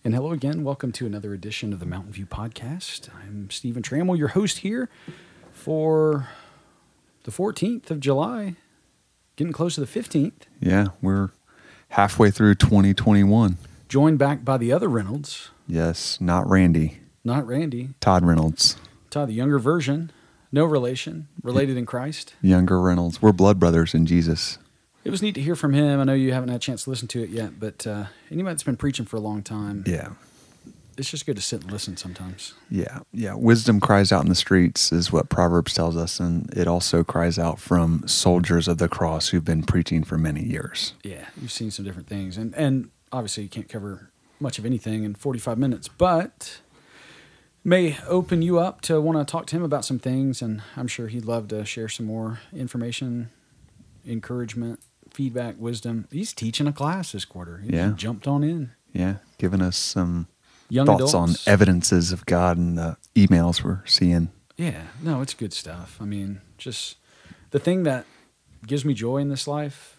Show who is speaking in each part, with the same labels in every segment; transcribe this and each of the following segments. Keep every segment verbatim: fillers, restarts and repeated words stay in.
Speaker 1: And hello again. Welcome to another edition of the Mountain View Podcast. I'm Stephen Trammell, your host here for the fourteenth of July, getting close to the fifteenth.
Speaker 2: Yeah, we're halfway through twenty twenty-one.
Speaker 1: Joined back by the other Reynolds.
Speaker 2: Yes, not Randy.
Speaker 1: Not Randy.
Speaker 2: Todd Reynolds.
Speaker 1: Todd, the younger version. No relation. Related in Christ.
Speaker 2: Younger Reynolds. We're blood brothers in Jesus.
Speaker 1: It was neat to hear from him. I know you haven't had a chance to listen to it yet, but uh, anybody that's been preaching for a long time,
Speaker 2: Yeah.
Speaker 1: it's just good to sit and listen sometimes.
Speaker 2: Yeah, yeah. Wisdom cries out in the streets is what Proverbs tells us, and it also cries out from soldiers of the cross who've been preaching for many years.
Speaker 1: Yeah, you've seen some different things, and and obviously you can't cover much of anything in forty-five minutes, but may open you up to want to talk to him about some things, and I'm sure he'd love to share some more information, encouragement, feedback, wisdom. He's teaching a class this quarter. He
Speaker 2: Yeah.
Speaker 1: jumped on in.
Speaker 2: Yeah, giving us some
Speaker 1: Young
Speaker 2: thoughts
Speaker 1: adults.
Speaker 2: on evidences of God and the emails we're seeing.
Speaker 1: Yeah, no, it's good stuff. I mean, just the thing that gives me joy in this life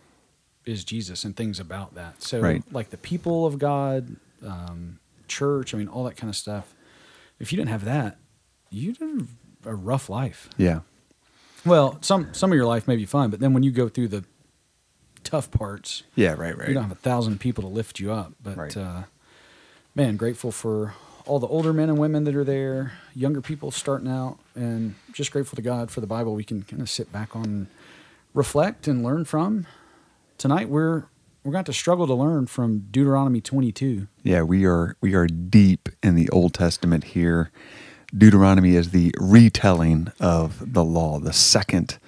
Speaker 1: is Jesus and things about that. So,
Speaker 2: Right.
Speaker 1: like the people of God, um, church, I mean, all that kind of stuff. If you didn't have that, you'd have a rough life.
Speaker 2: Yeah,
Speaker 1: Well, some some of your life may be fun, but then when you go through the tough parts,
Speaker 2: yeah, right, right.
Speaker 1: you don't have a thousand people to lift you up. But
Speaker 2: Right.
Speaker 1: uh, man, grateful for all the older men and women that are there, younger people starting out, and just grateful to God for the Bible we can kind of sit back on and reflect and learn from. Tonight we're we're going to struggle to learn from Deuteronomy twenty-two.
Speaker 2: Yeah, we are we are deep in the Old Testament here. Deuteronomy is the retelling of the law, the second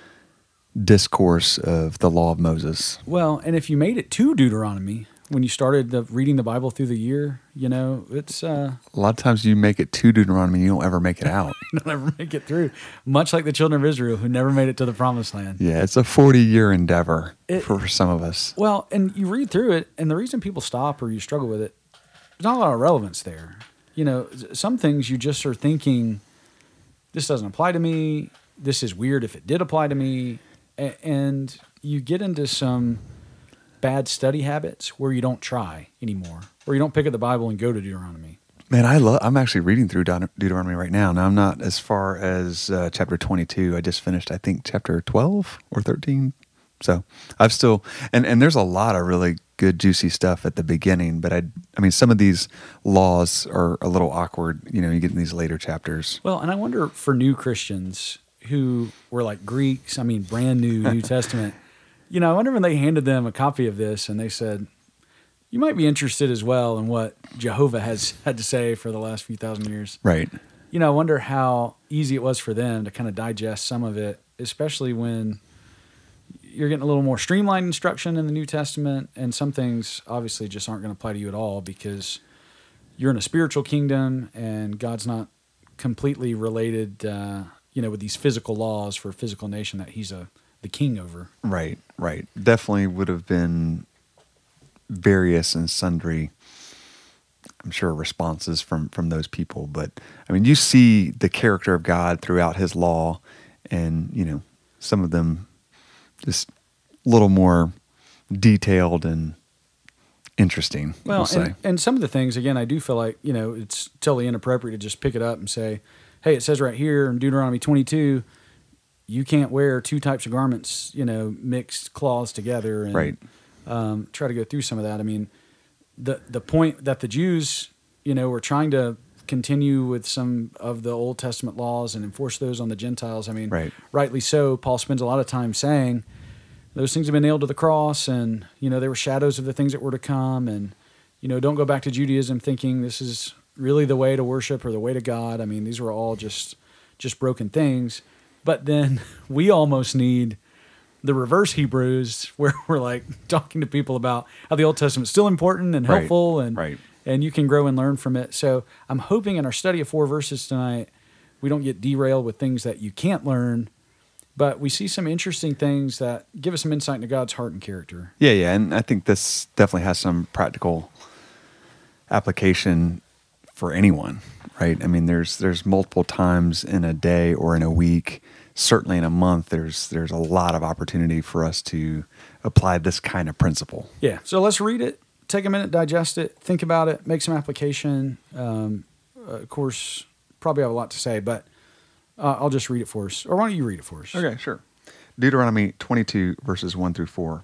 Speaker 2: discourse of the law of Moses.
Speaker 1: Well, and if you made it to Deuteronomy when you started the, reading the Bible through the year, you know, it's uh,
Speaker 2: A lot of times you make it to Deuteronomy, you don't ever make it out.
Speaker 1: you don't ever make it through. Much like the children of Israel who never made it to the Promised Land.
Speaker 2: Yeah, it's a forty-year endeavor
Speaker 1: It-
Speaker 2: for some of us.
Speaker 1: Well, and you read through it, and the reason people stop or you struggle with it, there's not a lot of relevance there. You know, some things you just are thinking, this doesn't apply to me. This is weird if it did apply to me. A- And you get into some bad study habits where you don't try anymore, where you don't pick up the Bible and go to Deuteronomy.
Speaker 2: Man, I love. I'm actually reading through Deut- Deuteronomy right now. Now I'm not as far as uh, chapter twenty-two. I just finished, I think, chapter twelve or thirteen. So I've still, and, and there's a lot of really good, juicy stuff at the beginning. But I, I mean, some of these laws are a little awkward. You know, you get in these later chapters.
Speaker 1: Well, and I wonder for new Christians who were like Greeks, I mean, brand new New Testament, you know, I wonder when they handed them a copy of this and they said, you might be interested as well in what Jehovah has had to say for the last few thousand years.
Speaker 2: Right.
Speaker 1: You know, I wonder how easy it was for them to kind of digest some of it, especially when you're getting a little more streamlined instruction in the New Testament, and some things obviously just aren't going to apply to you at all because you're in a spiritual kingdom and God's not completely related, uh, you know, with these physical laws for a physical nation that he's a the king over.
Speaker 2: Right, right. Definitely would have been various and sundry, I'm sure, responses from, from those people. But, I mean, you see the character of God throughout his law, and, you know, some of them just a little more detailed and interesting,
Speaker 1: Well,
Speaker 2: we'll say.
Speaker 1: and, and some of the things, again, I do feel like, you know, it's totally inappropriate to just pick it up and say, hey, it says right here in Deuteronomy twenty-two, you can't wear two types of garments, you know, mixed cloths together. And,
Speaker 2: Right.
Speaker 1: Um, try to go through some of that. I mean, the the point that the Jews, you know, were trying to continue with some of the Old Testament laws and enforce those on the Gentiles. I mean,
Speaker 2: Right.
Speaker 1: rightly so. Paul spends a lot of time saying those things have been nailed to the cross, and you know they were shadows of the things that were to come. And you know, don't go back to Judaism thinking this is really the way to worship or the way to God. I mean, these were all just just broken things. But then we almost need the reverse Hebrews, where we're like talking to people about how the Old Testament's still important and
Speaker 2: Right.
Speaker 1: helpful, and
Speaker 2: Right.
Speaker 1: and you can grow and learn from it. So I'm hoping in our study of four verses tonight, we don't get derailed with things that you can't learn, but we see some interesting things that give us some insight into God's heart and character.
Speaker 2: Yeah, yeah, and I think this definitely has some practical application for anyone, right? I mean, there's there's multiple times in a day or in a week, certainly in a month, there's there's a lot of opportunity for us to apply this kind of principle.
Speaker 1: Yeah, so let's read it. take a minute, digest it, think about it, make some application. Um, uh, of course, probably have a lot to say, but uh, I'll just read it for us. Or why don't you read it for us?
Speaker 2: Okay, sure. Deuteronomy twenty-two, verses one through four.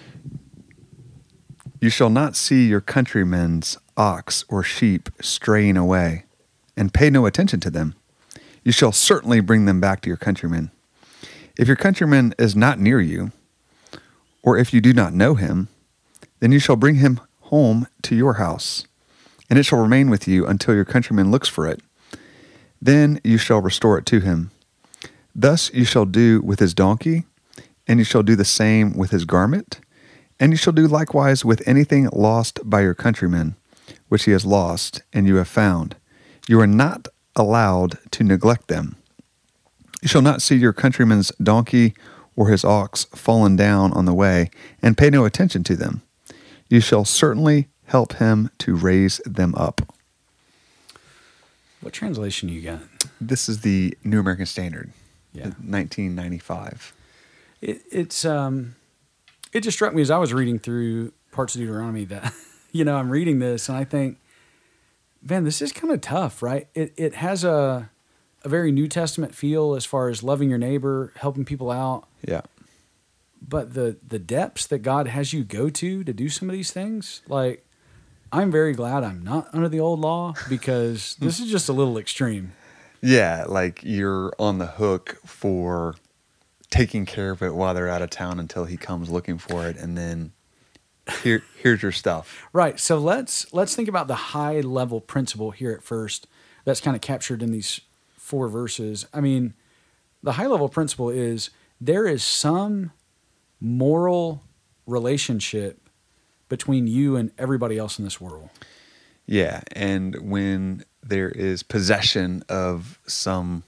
Speaker 2: You shall not see your countrymen's ox or sheep straying away, and pay no attention to them. You shall certainly bring them back to your countrymen. If your countryman is not near you, or if you do not know him, then you shall bring him home to your house, and it shall remain with you until your countryman looks for it. Then you shall restore it to him. Thus you shall do with his donkey, and you shall do the same with his garment, and you shall do likewise with anything lost by your countryman, which he has lost, and you have found. You are not allowed to neglect them. You shall not see your countryman's donkey or his ox fallen down on the way, and pay no attention to them. You shall certainly help him to raise them up.
Speaker 1: What translation you got?
Speaker 2: This is the New American Standard,
Speaker 1: Yeah.
Speaker 2: nineteen ninety-five.
Speaker 1: It, it's um, it just struck me as I was reading through parts of Deuteronomy that, you know, I'm reading this and I think, man, this is kind of tough, right? It it has a a very New Testament feel as far as loving your neighbor, helping people out.
Speaker 2: Yeah.
Speaker 1: But the the depths that God has you go to to do some of these things, like, I'm very glad I'm not under the old law because this is just a little extreme.
Speaker 2: Yeah, like you're on the hook for taking care of it while they're out of town until he comes looking for it, and then here here's your stuff.
Speaker 1: Right. So let's let's think about the high level principle here at first that's kind of captured in these four verses. I mean, the high level principle is there is some moral relationship between you and everybody else in this world.
Speaker 2: Yeah, and when there is possession of some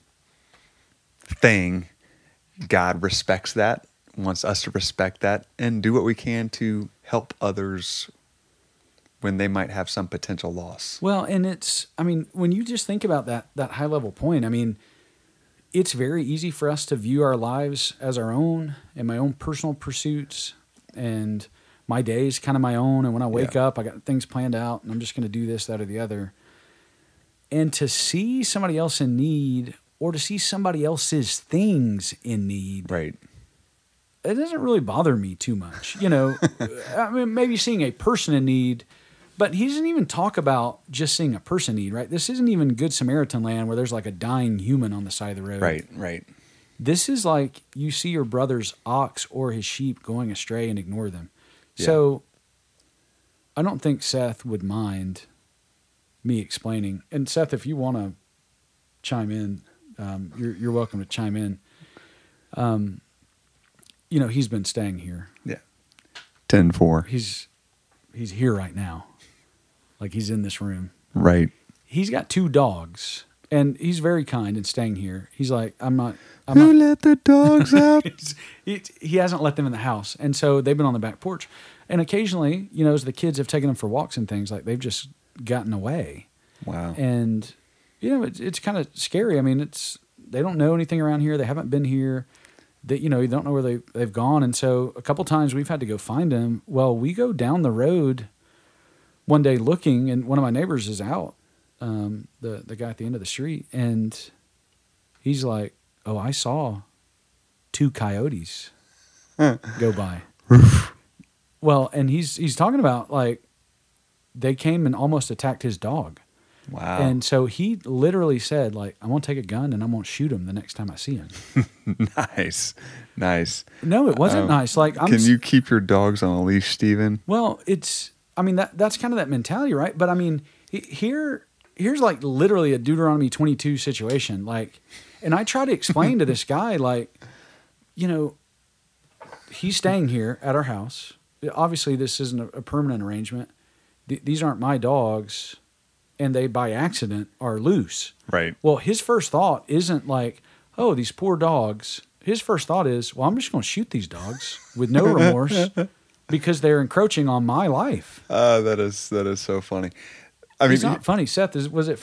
Speaker 2: thing, God respects that, wants us to respect that, and do what we can to help others when they might have some potential loss.
Speaker 1: Well, and it's, I mean, when you just think about that that high level point, I mean, it's very easy for us to view our lives as our own and my own personal pursuits, and my day is kind of my own. And when I wake
Speaker 2: Yeah.
Speaker 1: up, I got things planned out and I'm just going to do this, that, or the other. And to see somebody else in need or to see somebody else's things in need,
Speaker 2: Right.
Speaker 1: it doesn't really bother me too much. You know, I mean, maybe seeing a person in need, but he doesn't even talk about just seeing a person in need, right? This isn't even Good Samaritan land where there's like a dying human on the side of the road.
Speaker 2: Right, right.
Speaker 1: This is like you see your brother's ox or his sheep going astray and ignore them.
Speaker 2: Yeah.
Speaker 1: So I don't think Seth would mind me explaining. And Seth, if you want to chime in, um, you're, you're welcome to chime in. Um, you know, he's been staying here.
Speaker 2: Yeah. ten four.
Speaker 1: He's he's here right now. Like he's in this room.
Speaker 2: Right.
Speaker 1: He's got two dogs, and he's very kind and staying here. He's like, I'm not. I'm
Speaker 2: Who
Speaker 1: not.
Speaker 2: let the dogs out?
Speaker 1: he, he hasn't let them in the house, and so they've been on the back porch. And occasionally, you know, as the kids have taken them for walks and things, like they've just gotten away.
Speaker 2: Wow.
Speaker 1: And you know, it's it's kind of scary. I mean, it's they don't know anything around here. They haven't been here. That you know, you don't know where they they've gone. And so a couple times we've had to go find them. Well, we go down the road one day looking, and one of my neighbors is out, um, the the guy at the end of the street, and he's like, "Oh, I saw two coyotes go by." Well, and he's he's talking about like they came and almost attacked his dog.
Speaker 2: Wow.
Speaker 1: And so he literally said, like, I'm going to take a gun and I'm going to shoot him the next time I see him.
Speaker 2: Nice. Nice.
Speaker 1: No, it wasn't
Speaker 2: Um,
Speaker 1: nice. Like, I'm
Speaker 2: Can
Speaker 1: s-
Speaker 2: you keep your dogs on a leash, Stephen?
Speaker 1: Well, it's, I mean, that that's kind of that mentality, right? But I mean, he- here, here's like literally a Deuteronomy twenty-two situation. Like, and I try to explain to this guy, like, you know, he's staying here at our house. Obviously, this isn't a, a permanent arrangement. Th- these aren't my dogs, and they by accident are loose.
Speaker 2: Right.
Speaker 1: Well, his first thought isn't like, oh, these poor dogs. His first thought is, well, I'm just going to shoot these dogs with no remorse because they're encroaching on my life.
Speaker 2: Uh, that is that is so funny. I mean,
Speaker 1: It's not funny. Seth, is, was it funny?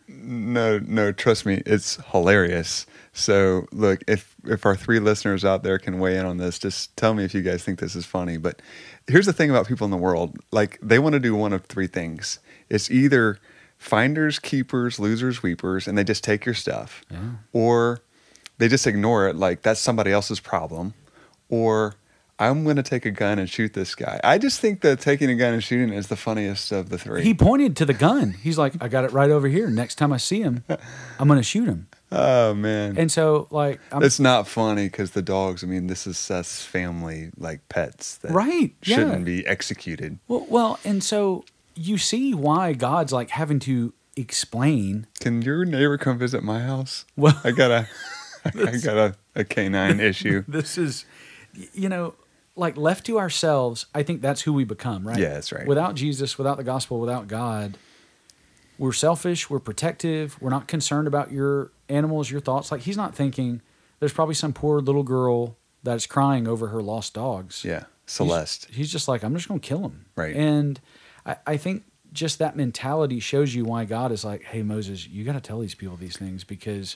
Speaker 2: No, no, trust me, it's hilarious. So, look, if if our three listeners out there can weigh in on this, just tell me if you guys think this is funny. But here's the thing about people in the world. Like, they want to do one of three things. It's either finders, keepers, losers, weepers, and they just take your stuff.
Speaker 1: Yeah.
Speaker 2: Or they just ignore it like that's somebody else's problem. Or I'm going to take a gun and shoot this guy. I just think that taking a gun and shooting is the funniest of the three.
Speaker 1: He pointed to the gun. He's like, I got it right over here. Next time I see him, I'm going to shoot him.
Speaker 2: Oh, man.
Speaker 1: And so, like... I'm,
Speaker 2: it's not funny because the dogs, I mean, this is Seth's family, like, pets that
Speaker 1: right,
Speaker 2: shouldn't
Speaker 1: yeah.
Speaker 2: be executed.
Speaker 1: Well, well, and so you see why God's, like, having to explain...
Speaker 2: Can your neighbor come visit my house?
Speaker 1: Well,
Speaker 2: I got a, I got a, a canine issue.
Speaker 1: This is, you know... Like, left to ourselves, I think that's who we become, right?
Speaker 2: Yeah, that's right.
Speaker 1: Without Jesus, without the gospel, without God, we're selfish, we're protective, we're not concerned about your animals, your thoughts. Like, he's not thinking, there's probably some poor little girl that's crying over her lost dogs.
Speaker 2: Yeah, Celeste.
Speaker 1: He's, he's just like, I'm just going to kill him.
Speaker 2: Right.
Speaker 1: And I, I think just that mentality shows you why God is like, hey, Moses, you got to tell these people these things because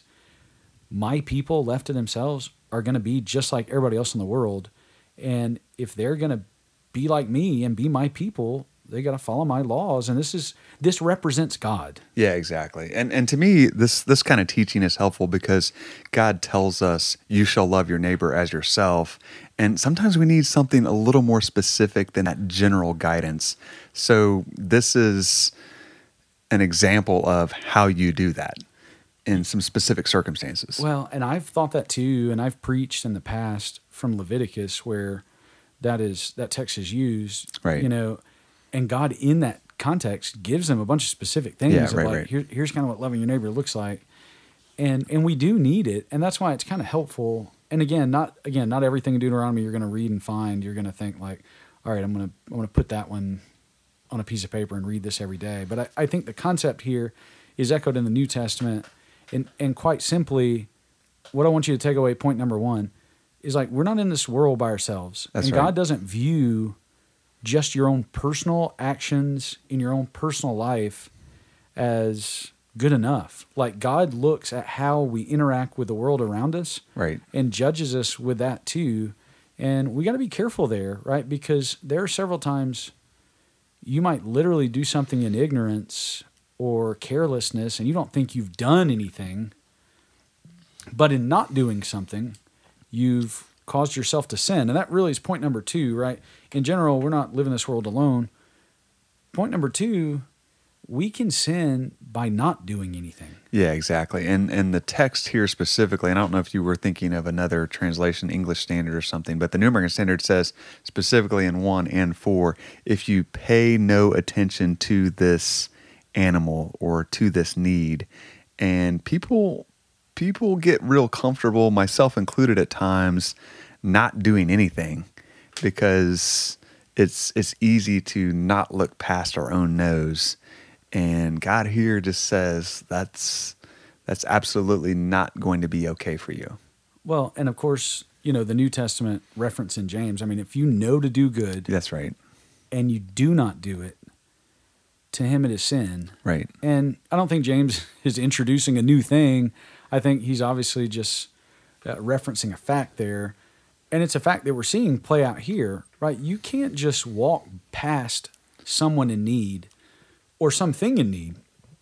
Speaker 1: my people left to themselves are going to be just like everybody else in the world. And if they're going to be like me and be my people, they got to follow my laws. And this is this represents God.
Speaker 2: Yeah, exactly. And and to me, this this kind of teaching is helpful because God tells us, you shall love your neighbor as yourself. And sometimes we need something a little more specific than that general guidance. So this is an example of how you do that in some specific circumstances.
Speaker 1: Well, and I've thought that too, and I've preached in the past from Leviticus where that is that text is used,
Speaker 2: right?
Speaker 1: You know, and God in that context gives them a bunch of specific things.
Speaker 2: Yeah,
Speaker 1: of
Speaker 2: right,
Speaker 1: like,
Speaker 2: right.
Speaker 1: Here, here's kind of what loving your neighbor looks like, and and we do need it, and that's why it's kind of helpful. And again, not again, not everything in Deuteronomy you're going to read and find. You're going to think like, all right, I'm going to I'm going to put that one on a piece of paper and read this every day. But I, I think the concept here is echoed in the New Testament. And and quite simply, what I want you to take away, point number one, is like we're not in this world by ourselves.
Speaker 2: That's
Speaker 1: and
Speaker 2: right.
Speaker 1: God doesn't view just your own personal actions in your own personal life as good enough. Like God looks at how we interact with the world around us,
Speaker 2: right,
Speaker 1: and judges us with that too. And we got to be careful there, right? Because there are several times you might literally do something in ignorance or carelessness, and you don't think you've done anything, but in not doing something, you've caused yourself to sin. And that really is point number two, right? In general, we're not living this world alone. Point number two, we can sin by not doing anything.
Speaker 2: Yeah, exactly. And and the text here specifically, and I don't know if you were thinking of another translation, English Standard or something, but the New American Standard says specifically in one and four, if you pay no attention to this animal or to this need, and people people get real comfortable, myself included at times, not doing anything because it's it's easy to not look past our own nose. And God here just says that's that's absolutely not going to be okay for you.
Speaker 1: Well, and of course, you know, the New Testament reference in James, I mean, if you know to do good,
Speaker 2: that's right,
Speaker 1: and you do not do it, to him it is sin.
Speaker 2: Right.
Speaker 1: And I don't think James is introducing a new thing. I think he's obviously just uh, referencing a fact there. And it's a fact that we're seeing play out here, right? You can't just walk past someone in need or something in need,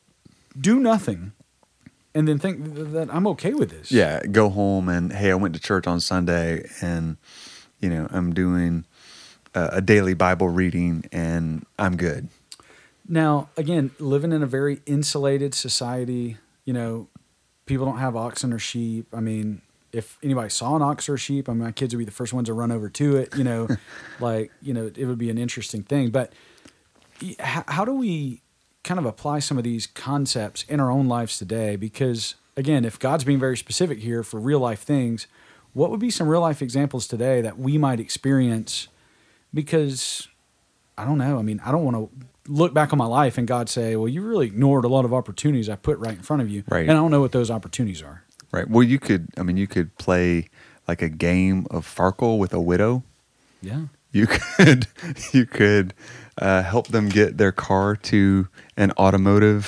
Speaker 1: do nothing, and then think that I'm okay with this.
Speaker 2: Yeah, go home and, hey, I went to church on Sunday and, you know, I'm doing a, a daily Bible reading and I'm good.
Speaker 1: Now, again, living in a very insulated society, you know, people don't have oxen or sheep. I mean, if anybody saw an ox or a sheep, I mean, my kids would be the first ones to run over to it, you know, like, you know, it would be an interesting thing. But how, how do we kind of apply some of these concepts in our own lives today? Because, again, if God's being very specific here for real life things, what would be some real life examples today that we might experience? Because, I don't know, I mean, I don't want to look back on my life and God say, well, you really ignored a lot of opportunities I put right in front of you.
Speaker 2: Right.
Speaker 1: And I don't know what those opportunities are.
Speaker 2: Right. Well, you could, I mean, you could play like a game of Farkle with a widow.
Speaker 1: Yeah.
Speaker 2: You could, you could uh, help them get their car to an automotive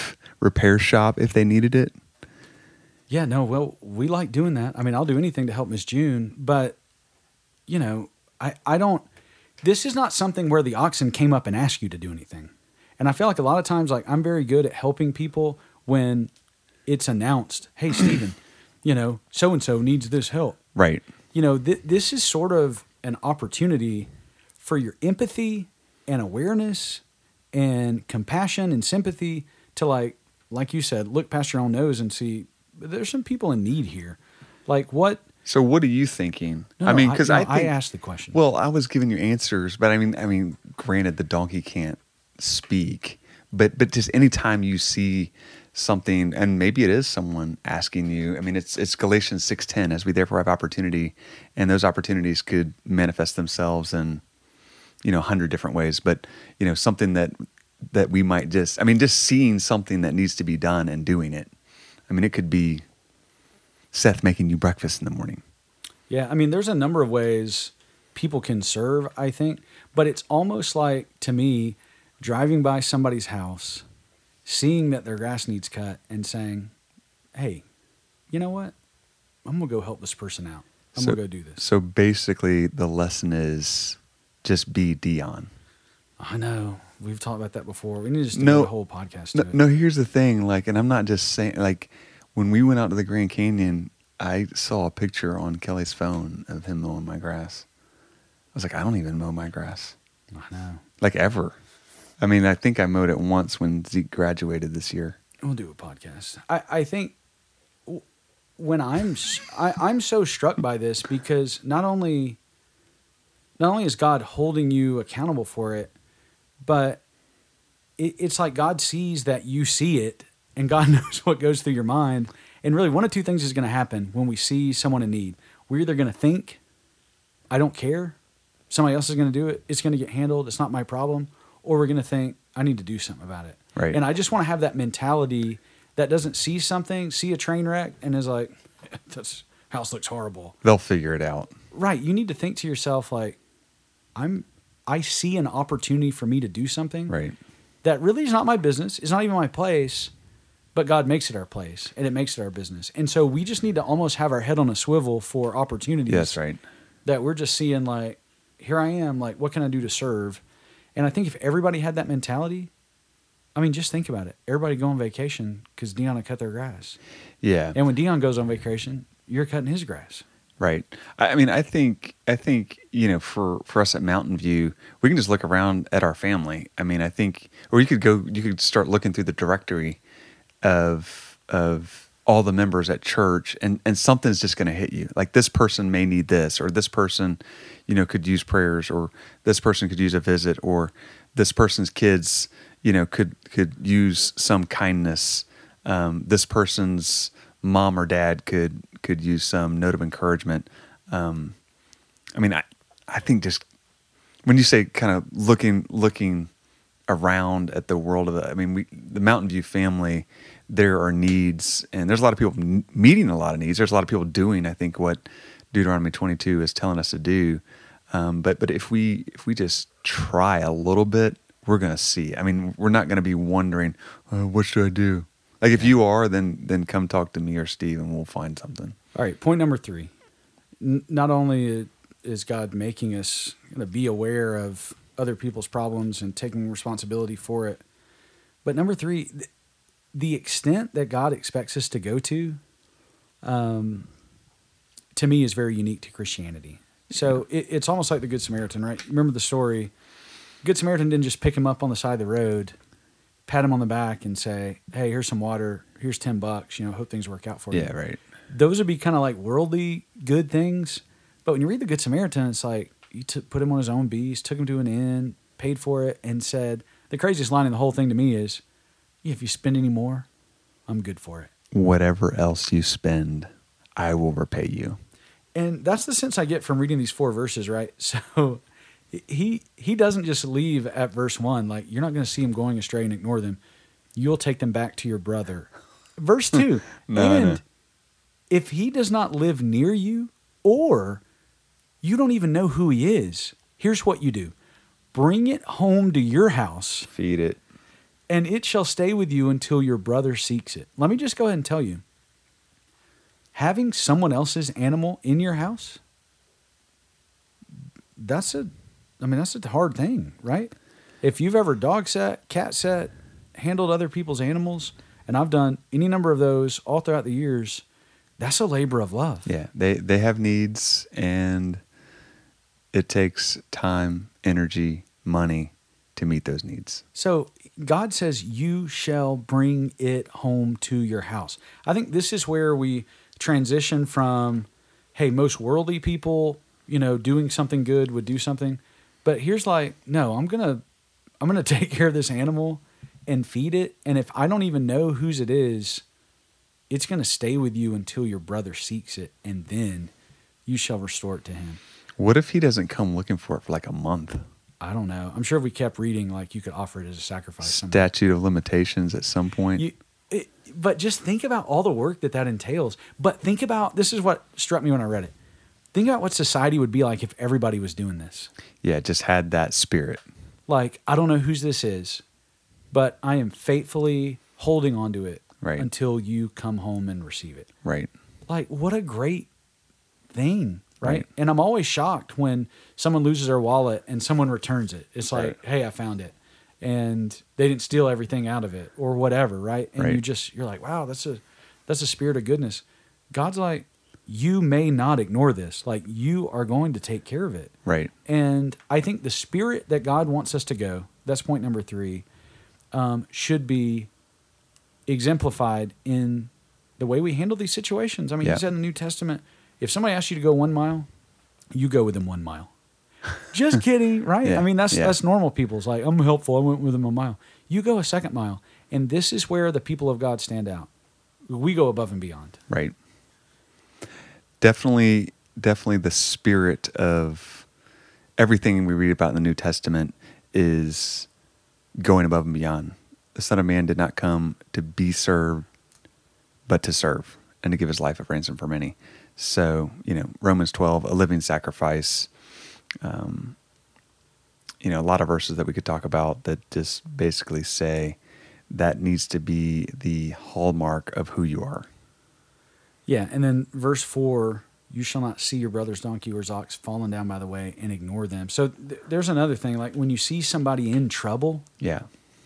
Speaker 2: repair shop if they needed it.
Speaker 1: Yeah, no, well, we like doing that. I mean, I'll do anything to help Miss June, but, you know, I, I don't, this is not something where the oxen came up and asked you to do anything. And I feel like a lot of times, like, I'm very good at helping people when it's announced, hey, Stephen, you know, so-and-so needs this help.
Speaker 2: Right.
Speaker 1: You know, th- this is sort of an opportunity for your empathy and awareness and compassion and sympathy to, like, like you said, look past your own nose and see, there's some people in need here. Like what?
Speaker 2: So what are you thinking?
Speaker 1: No,
Speaker 2: I mean,
Speaker 1: no,
Speaker 2: because
Speaker 1: I,
Speaker 2: I,
Speaker 1: no,
Speaker 2: think,
Speaker 1: I asked the question.
Speaker 2: Well, I was giving you answers, but I mean, I mean, granted, the donkey can't speak, but but just anytime you see something, and maybe it is someone asking you. I mean, it's it's Galatians six ten, as we therefore have opportunity, and those opportunities could manifest themselves in, you know, a hundred different ways. But you know, something that that we might just, I mean, just seeing something that needs to be done and doing it. I mean, it could be Seth making you breakfast in the morning.
Speaker 1: Yeah, I mean, there's a number of ways people can serve, I think, but it's almost like, to me, driving by somebody's house, seeing that their grass needs cut, and saying, hey, you know what? I'm going to go help this person out. I'm
Speaker 2: so,
Speaker 1: going to go do this.
Speaker 2: So basically, the lesson is just be Dion.
Speaker 1: I know. We've talked about that before. We need to just do
Speaker 2: no,
Speaker 1: a whole podcast to
Speaker 2: no,
Speaker 1: it.
Speaker 2: No, here's the thing. Like, and I'm not just saying, like, when we went out to the Grand Canyon, I saw a picture on Kelly's phone of him mowing my grass. I was like, I don't even mow my grass.
Speaker 1: I know.
Speaker 2: Like, ever. I mean, I think I mowed it once when Zeke graduated this year.
Speaker 1: We'll do a podcast. I, I think when I'm I, I'm so struck by this because not only not only is God holding you accountable for it, but it, it's like God sees that you see it, and God knows what goes through your mind. And really, one of two things is going to happen when we see someone in need. We're either going to think, I don't care. Somebody else is going to do it. It's going to get handled. It's not my problem. Or we're going to think, I need to do something about it.
Speaker 2: Right.
Speaker 1: And I just want to have that mentality that doesn't see something, see a train wreck, and is like, this house looks horrible.
Speaker 2: They'll figure it out.
Speaker 1: Right. You need to think to yourself, like, I'm, I see an opportunity for me to do something.
Speaker 2: Right.
Speaker 1: That really is not my business. It's not even my place. But God makes it our place, and it makes it our business. And so we just need to almost have our head on a swivel for opportunities.
Speaker 2: Yes, right.
Speaker 1: That we're just seeing, like, here I am, like, what can I do to serve? And I think if everybody had that mentality, I mean, just think about it. Everybody go on vacation because Dion will cut their grass.
Speaker 2: Yeah.
Speaker 1: And when Dion goes on vacation, you're cutting his grass.
Speaker 2: Right. I mean, I think, I think, you know, for, for us at Mountain View, we can just look around at our family. I mean, I think, or you could go, you could start looking through the directory of of all the members at church, and, and something's just going to hit you. Like, this person may need this, or this person, you know, could use prayers, or this person could use a visit, or this person's kids, you know, could could use some kindness. Um, this person's mom or dad could could use some note of encouragement. Um, I mean, I I think just when you say kind of looking looking around at the world of the, I mean, we the Mountain View family, there are needs, and there's a lot of people meeting a lot of needs. There's a lot of people doing, I think, what Deuteronomy twenty-two is telling us to do. Um, but but if we if we just try a little bit, we're going to see. I mean, we're not going to be wondering, oh, what should I do? Like, if you are, then then come talk to me or Steve, and we'll find something.
Speaker 1: All right, point number three. N- not only is God making us kind of be aware of other people's problems and taking responsibility for it, but number three, th- the extent that God expects us to go to, um, to me, is very unique to Christianity. So it, it's almost like the Good Samaritan, right? Remember the story? Good Samaritan didn't just pick him up on the side of the road, pat him on the back, and say, "Hey, here's some water. Here's ten bucks. You know, hope things work out for you."
Speaker 2: Yeah, right.
Speaker 1: Those would be kind of like worldly good things. But when you read the Good Samaritan, it's like you t- put him on his own beast, took him to an inn, paid for it, and said, the craziest line in the whole thing to me is, yeah, if you spend any more, I'm good for it.
Speaker 2: Whatever else you spend, I will repay you.
Speaker 1: And that's the sense I get from reading these four verses, right? So he he doesn't just leave at verse one, like, you're not going to see him going astray and ignore them. You'll take them back to your brother. Verse two,
Speaker 2: no,
Speaker 1: and
Speaker 2: no.
Speaker 1: if he does not live near you, or you don't even know who he is, here's what you do. Bring it home to your house.
Speaker 2: Feed it.
Speaker 1: and it shall stay with you until your brother seeks it. Let me just go ahead and tell you, having someone else's animal in your house, that's a, I mean, that's a hard thing, right? If you've ever dog sat, cat sat, handled other people's animals, and I've done any number of those all throughout the years, that's a labor of love.
Speaker 2: Yeah, they, they have needs, and it takes time, energy, money to meet those needs.
Speaker 1: So God says, you shall bring it home to your house. I think this is where we transition from, hey, most worldly people, you know, doing something good would do something. But here's like, no, I'm going to, I'm going to take care of this animal and feed it. And if I don't even know whose it is, it's going to stay with you until your brother seeks it. And then you shall restore it to him.
Speaker 2: What if he doesn't come looking for it for like a month?
Speaker 1: I don't know. I'm sure if we kept reading, like you could offer it as a sacrifice.
Speaker 2: Statute of limitations at some point.
Speaker 1: You, it, but just think about all the work that that entails. But think about, this is what struck me when I read it. Think about what society would be like if everybody was doing this.
Speaker 2: Yeah, just had that spirit.
Speaker 1: Like, I don't know whose this is, but I am faithfully holding on to it
Speaker 2: right.
Speaker 1: until you come home and receive it.
Speaker 2: Right.
Speaker 1: Like, what a great thing. Right?
Speaker 2: Right.
Speaker 1: And I'm always shocked when someone loses their wallet and someone returns it. It's like,
Speaker 2: right.
Speaker 1: hey, I found it. And they didn't steal everything out of it or whatever, right? And
Speaker 2: right.
Speaker 1: you just, you're like, wow, that's a that's a spirit of goodness. God's like, you may not ignore this. Like, you are going to take care of it.
Speaker 2: Right.
Speaker 1: And I think the spirit that God wants us to go, that's point number three, um, should be exemplified in the way we handle these situations. I mean,
Speaker 2: yeah.
Speaker 1: he said in the New Testament, if somebody asks you to go one mile, you go with them one mile. Just kidding, right?
Speaker 2: Yeah,
Speaker 1: I mean, that's
Speaker 2: yeah.
Speaker 1: that's normal people. It's like, I'm helpful. I went with them a mile. You go a second mile. And this is where the people of God stand out. We go above and beyond.
Speaker 2: Right. Definitely, definitely the spirit of everything we read about in the New Testament is going above and beyond. The Son of Man did not come to be served, but to serve and to give his life a ransom for many. So, you know, Romans twelve, a living sacrifice, um, you know, a lot of verses that we could talk about that just basically say that needs to be the hallmark of who you are.
Speaker 1: Yeah, and then verse four, you shall not see your brother's donkey or his ox fallen down by the way and ignore them. So th- there's another thing, like when you see somebody in trouble,
Speaker 2: Yeah.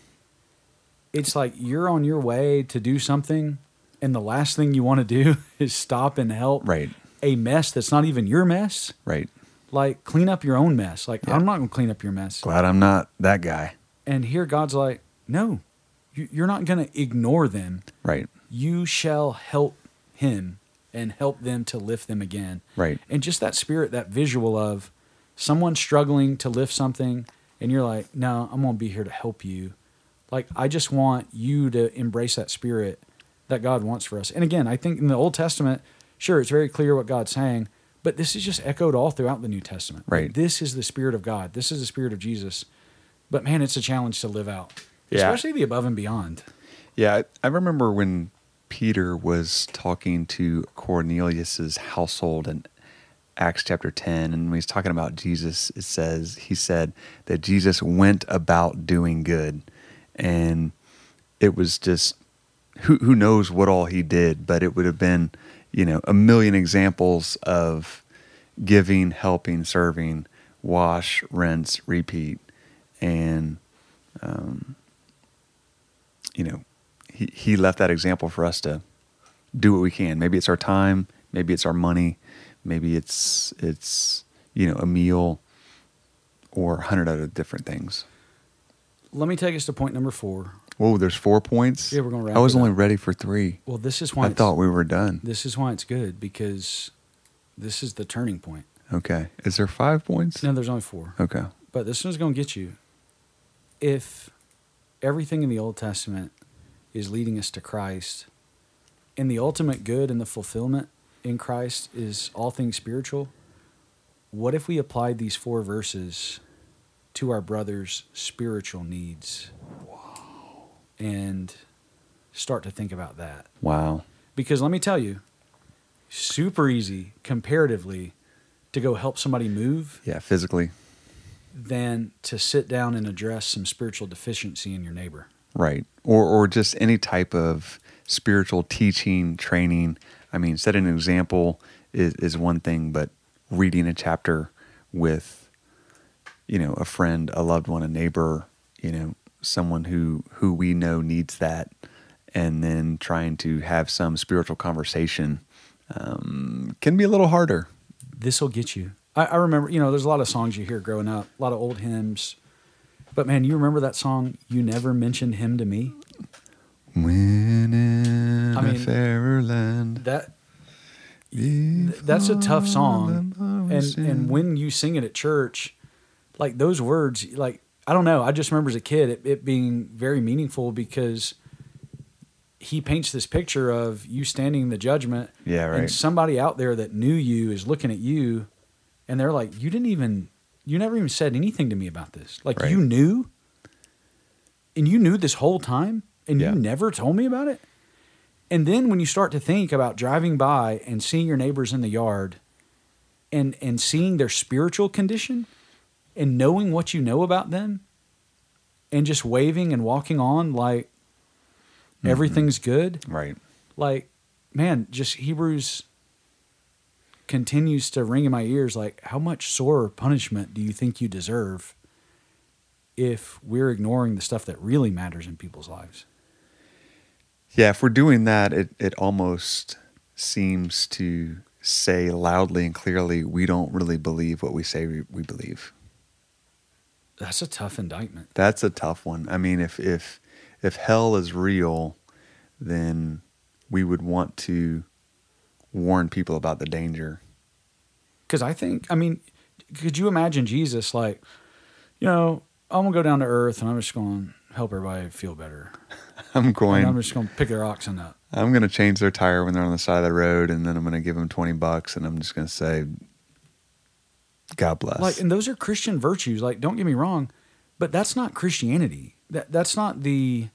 Speaker 1: it's like you're on your way to do something, and the last thing you want to do is stop and help
Speaker 2: Right.
Speaker 1: a mess that's not even your mess.
Speaker 2: Right.
Speaker 1: Like, clean up your own mess. Like,
Speaker 2: Yeah.
Speaker 1: I'm not going to clean up your mess.
Speaker 2: Glad I'm not that guy.
Speaker 1: And here God's like, no, you- you're not going to ignore them.
Speaker 2: Right.
Speaker 1: You shall help him and help them to lift them again.
Speaker 2: Right.
Speaker 1: And just that spirit, that visual of someone struggling to lift something, and you're like, no, I'm going to be here to help you. Like, I just want you to embrace that spirit that God wants for us. And again, I think in the Old Testament, sure, it's very clear what God's saying, but this is just echoed all throughout the New Testament.
Speaker 2: Right.
Speaker 1: Like, this is the spirit of God. This is the spirit of Jesus. But man, it's a challenge to live out,
Speaker 2: Yeah.
Speaker 1: especially the above and beyond.
Speaker 2: Yeah, I, I remember when Peter was talking to Cornelius's household in Acts chapter ten, and when he's talking about Jesus, it says, he said that Jesus went about doing good. And it was just, who who knows what all he did, but it would have been, you know, a million examples of giving, helping, serving, wash, rinse, repeat. And, um, you know, he, he left that example for us to do what we can. Maybe it's our time, maybe it's our money, maybe it's, it's you know, a meal or a hundred other different things.
Speaker 1: Let me take us to point number four.
Speaker 2: Whoa, there's four points?
Speaker 1: Yeah, we're gonna wrap
Speaker 2: I was
Speaker 1: it
Speaker 2: only
Speaker 1: up.
Speaker 2: ready for three.
Speaker 1: Well, this is why
Speaker 2: I
Speaker 1: it's-
Speaker 2: thought we were done.
Speaker 1: This is why it's good, because this is the turning point.
Speaker 2: Okay. Is there five points?
Speaker 1: No, there's only four.
Speaker 2: Okay.
Speaker 1: But this one's going to get you. If everything in the Old Testament is leading us to Christ, and the ultimate good and the fulfillment in Christ is all things spiritual, what if we applied these four verses to our brother's spiritual needs? Wow. And start to think about that.
Speaker 2: Wow.
Speaker 1: Because let me tell you, super easy comparatively to go help somebody move
Speaker 2: Yeah, physically.
Speaker 1: than to sit down and address some spiritual deficiency in your neighbor.
Speaker 2: Right. Or or just any type of spiritual teaching, training. I mean, setting an example is, is one thing, but reading a chapter with, you know, a friend, a loved one, a neighbor, you know, someone who, who we know needs that, and then trying to have some spiritual conversation um, can be a little harder.
Speaker 1: This'll get you. I, I remember, you know, there's a lot of songs you hear growing up, a lot of old hymns. But man, you remember that song, You Never Mentioned Him to Me?
Speaker 2: When in
Speaker 1: I mean,
Speaker 2: a fairer land.
Speaker 1: That that's a tough song. And and when you sing it at church, like those words, like, I don't know, I just remember as a kid it, it being very meaningful because he paints this picture of you standing in the judgment.
Speaker 2: Yeah, right.
Speaker 1: And somebody out there that knew you is looking at you and they're like, you didn't even, you never even said anything to me about this. Like,
Speaker 2: right.
Speaker 1: You knew? And you knew this whole time? And
Speaker 2: yeah.
Speaker 1: you never told me about it? And then when you start to think about driving by and seeing your neighbors in the yard and, and seeing their spiritual condition and knowing what you know about them and just waving and walking on like mm-hmm. everything's good.
Speaker 2: Right.
Speaker 1: Like, man, just Hebrews continues to ring in my ears like, how much sore punishment do you think you deserve if we're ignoring the stuff that really matters in people's lives?
Speaker 2: Yeah, if we're doing that, it, it almost seems to say loudly and clearly, we don't really believe what we say we, we believe.
Speaker 1: That's a tough indictment.
Speaker 2: That's a tough one. I mean, if if if hell is real, then we would want to warn people about the danger.
Speaker 1: Because I think, I mean, could you imagine Jesus like, you know, I'm going to go down to earth and I'm just going to help everybody feel better.
Speaker 2: I'm going.
Speaker 1: And I'm just going to pick their oxen up.
Speaker 2: I'm going to change their tire when they're on the side of the road, and then I'm going to give them twenty bucks, and I'm just going to say, God bless.
Speaker 1: Like, and those are Christian virtues. Like, don't get me wrong, but that's not Christianity. That That's not the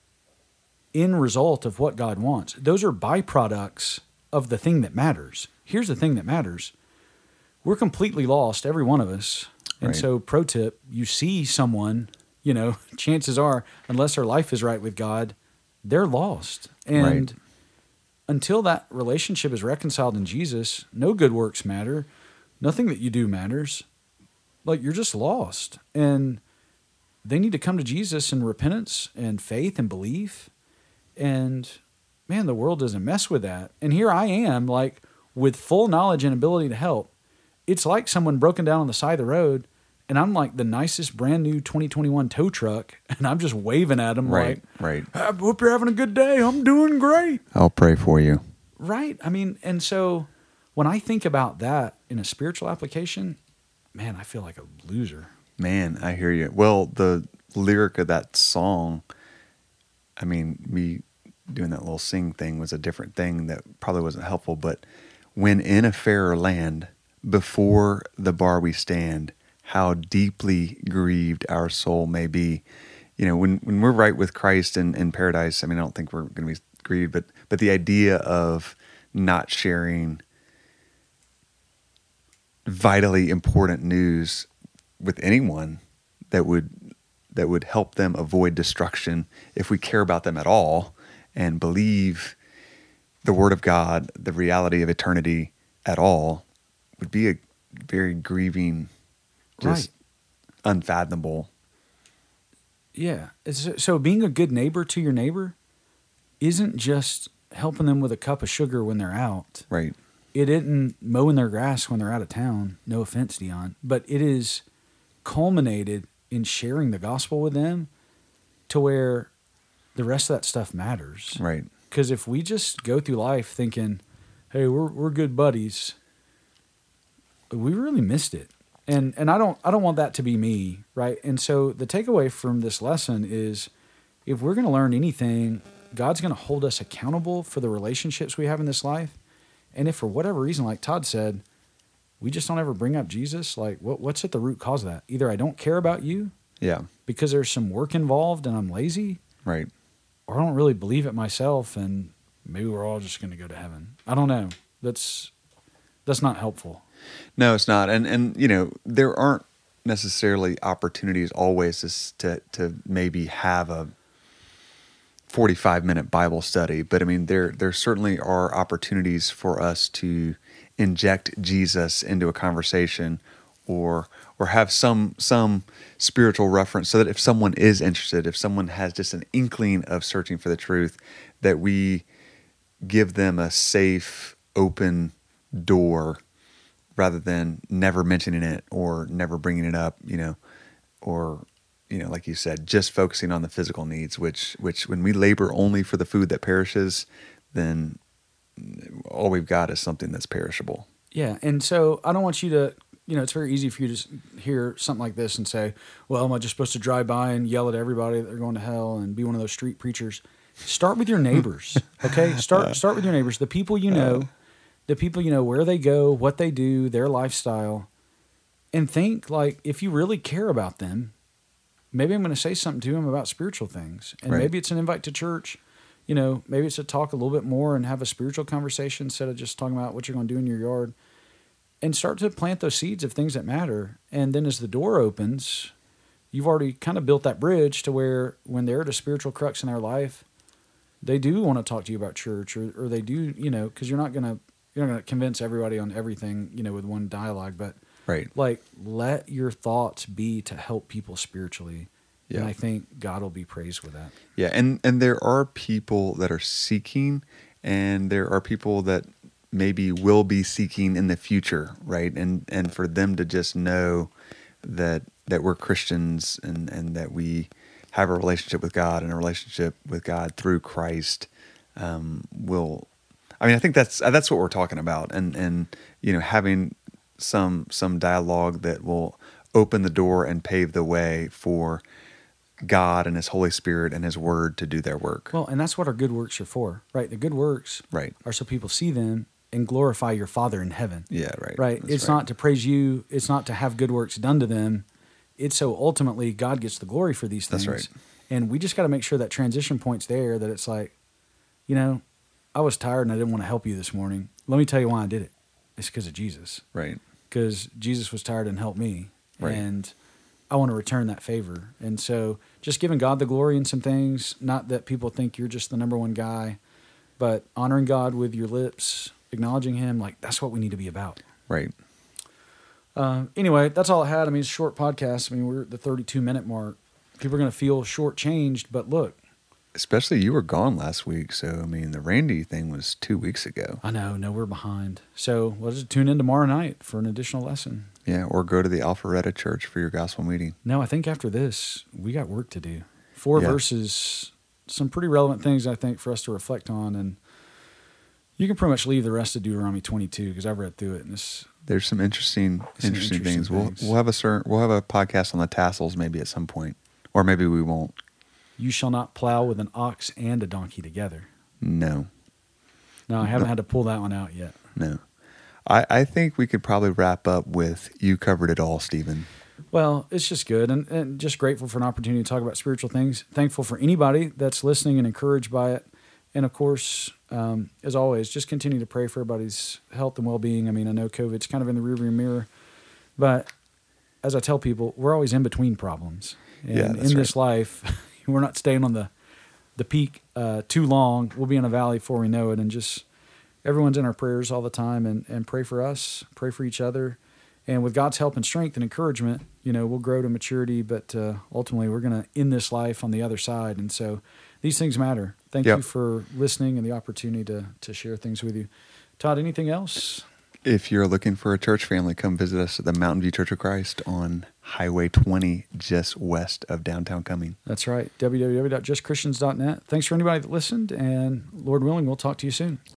Speaker 1: end result of what God wants. Those are byproducts of the thing that matters. Here's the thing that matters. We're completely lost, every one of us. And
Speaker 2: right.
Speaker 1: so, pro tip, you see someone, you know, chances are, unless their life is right with God, they're lost. And
Speaker 2: right.
Speaker 1: until that relationship is reconciled in Jesus, no good works matter. Nothing that you do matters. Like, you're just lost. And they need to come to Jesus in repentance and faith and belief. And, man, the world doesn't mess with that. And here I am, like, with full knowledge and ability to help. It's like someone broken down on the side of the road, and I'm like the nicest brand new twenty twenty-one tow truck, and I'm just waving at them
Speaker 2: right,
Speaker 1: like,
Speaker 2: right.
Speaker 1: I hope you're having a good day. I'm doing great.
Speaker 2: I'll pray for you.
Speaker 1: Right. I mean, and so when I think about that in a spiritual application, man, I feel like a loser.
Speaker 2: Man, I hear you. Well, the lyric of that song, I mean, me doing that little sing thing was a different thing that probably wasn't helpful, but when in a fairer land, before the bar we stand, how deeply grieved our soul may be. You know, when, when we're right with Christ in, in paradise, I mean, I don't think we're going to be grieved, but, but the idea of not sharing vitally important news with anyone that would that would help them avoid destruction, if we care about them at all and believe the Word of God, the reality of eternity at all, would be a very grieving, just right. unfathomable.
Speaker 1: Yeah. So being a good neighbor to your neighbor isn't just helping them with a cup of sugar when they're out.
Speaker 2: Right.
Speaker 1: It isn't mowing their grass when they're out of town. No offense, Dion. But it is culminated in sharing the gospel with them to where the rest of that stuff matters.
Speaker 2: Right.
Speaker 1: Because if we just go through life thinking, hey, we're we're good buddies, we really missed it. And and I don't I don't want that to be me, right? And so the takeaway from this lesson is, if we're going to learn anything, God's going to hold us accountable for the relationships we have in this life. And if for whatever reason, like Todd said, we just don't ever bring up Jesus, like what what's at the root cause of that? Either I don't care about you,
Speaker 2: yeah,
Speaker 1: because there's some work involved and I'm lazy,
Speaker 2: right?
Speaker 1: Or I don't really believe it myself, and maybe we're all just going to go to heaven. I don't know. That's that's not helpful.
Speaker 2: No, it's not. And, and you know, there aren't necessarily opportunities always to, to, to maybe have a forty-five minute Bible study, but I mean, there there certainly are opportunities for us to inject Jesus into a conversation, or or have some some spiritual reference, so that if someone is interested, if someone has just an inkling of searching for the truth, that we give them a safe, open door, rather than never mentioning it or never bringing it up, you know, or, you know, like you said, just focusing on the physical needs, which, which when we labor only for the food that perishes, then all we've got is something that's perishable.
Speaker 1: Yeah. And so I don't want you to, you know, it's very easy for you to s- hear something like this and say, well, am I just supposed to drive by and yell at everybody that they're going to hell and be one of those street preachers? Start with your neighbors. Okay. Start, start with your neighbors, the people you know, the people you know, where they go, what they do, their lifestyle, and think, like, if you really care about them, maybe I'm going to say something to them about spiritual things. And
Speaker 2: Right.
Speaker 1: maybe it's an invite to church. You know, maybe it's to talk a little bit more and have a spiritual conversation instead of just talking about what you're going to do in your yard, and start to plant those seeds of things that matter. And then as the door opens, you've already kind of built that bridge to where when they're at a spiritual crux in their life, they do want to talk to you about church, or, or they do, you know, because you're not going to, you're not going to convince everybody on everything, you know, with one dialogue, but
Speaker 2: Right.
Speaker 1: like, let your thoughts be to help people spiritually.
Speaker 2: Yeah.
Speaker 1: And I think God will be praised with that.
Speaker 2: Yeah. And, and there are people that are seeking, and there are people that maybe will be seeking in the future. Right. And, and for them to just know that, that we're Christians, and, and that we have a relationship with God, and a relationship with God through Christ, um, will, I mean, I think that's, that's what we're talking about. And, and, you know, having some, some dialogue that will open the door and pave the way for God and His Holy Spirit and His Word to do their work.
Speaker 1: Well, and that's what our good works are for, right? The good works
Speaker 2: Right.
Speaker 1: are so people see them and glorify your Father in heaven.
Speaker 2: Yeah, right.
Speaker 1: Right.
Speaker 2: That's
Speaker 1: It's
Speaker 2: right.
Speaker 1: not to praise you. It's not to have good works done to them. It's so ultimately God gets the glory for these things.
Speaker 2: That's right.
Speaker 1: And we just got to make sure that transition point's there, that it's like, you know, I was tired and I didn't want to help you this morning. Let me tell you why I did it. It's because of Jesus.
Speaker 2: Right.
Speaker 1: Because Jesus was tired and helped me.
Speaker 2: Right.
Speaker 1: And I want to return that favor. And so just giving God the glory in some things, not that people think you're just the number one guy, but honoring God with your lips, acknowledging Him, like, that's what we need to be about.
Speaker 2: Right.
Speaker 1: Uh, anyway, that's all I had. I mean, it's a short podcast. I mean, we're at the thirty-two minute mark. People are going to feel shortchanged, but look,
Speaker 2: Especially you were gone last week, so I mean, the Randy thing was two weeks ago.
Speaker 1: I know, no, we're behind. So we'll just tune in tomorrow night for an additional lesson.
Speaker 2: Yeah, or go to the Alpharetta Church for your gospel meeting.
Speaker 1: No, I think after this, we got work to do. Four
Speaker 2: Yeah.
Speaker 1: verses, some pretty relevant things, I think, for us to reflect on. And you can pretty much leave the rest of Deuteronomy twenty-two, because I've read through it. And it's,
Speaker 2: There's some interesting,
Speaker 1: Some
Speaker 2: interesting,
Speaker 1: interesting
Speaker 2: things.
Speaker 1: things.
Speaker 2: We'll we'll have a certain, we'll have a podcast on the tassels maybe at some point, or maybe we won't.
Speaker 1: you shall not plow with an ox and a donkey together.
Speaker 2: No,
Speaker 1: No, I haven't had to pull that one out yet.
Speaker 2: no. I, I think we could probably wrap up with you covered it all, Stephen.
Speaker 1: Well, it's just good, and, and just grateful for an opportunity to talk about spiritual things. Thankful for anybody that's listening and encouraged by it. And of course, um, as always, just continue to pray for everybody's health and well-being. I mean, I know COVID's kind of in the rearview mirror, but as I tell people, we're always in between problems. And
Speaker 2: Yeah, that's
Speaker 1: in this life, we're not staying on the, the peak uh, too long. We'll be in a valley before we know it. And just everyone's in our prayers all the time, and, and pray for us, pray for each other. And with God's help and strength and encouragement, you know, we'll grow to maturity, but uh, ultimately we're going to end this life on the other side. And so these things matter. Thank
Speaker 2: Yep.
Speaker 1: you for listening and the opportunity to, to share things with you. Todd, anything else?
Speaker 2: If you're looking for a church family, come visit us at the Mountain View Church of Christ on Highway twenty, just west of downtown Cumming.
Speaker 1: That's right. w w w dot just christians dot net. Thanks for anybody that listened, and Lord willing, we'll talk to you soon.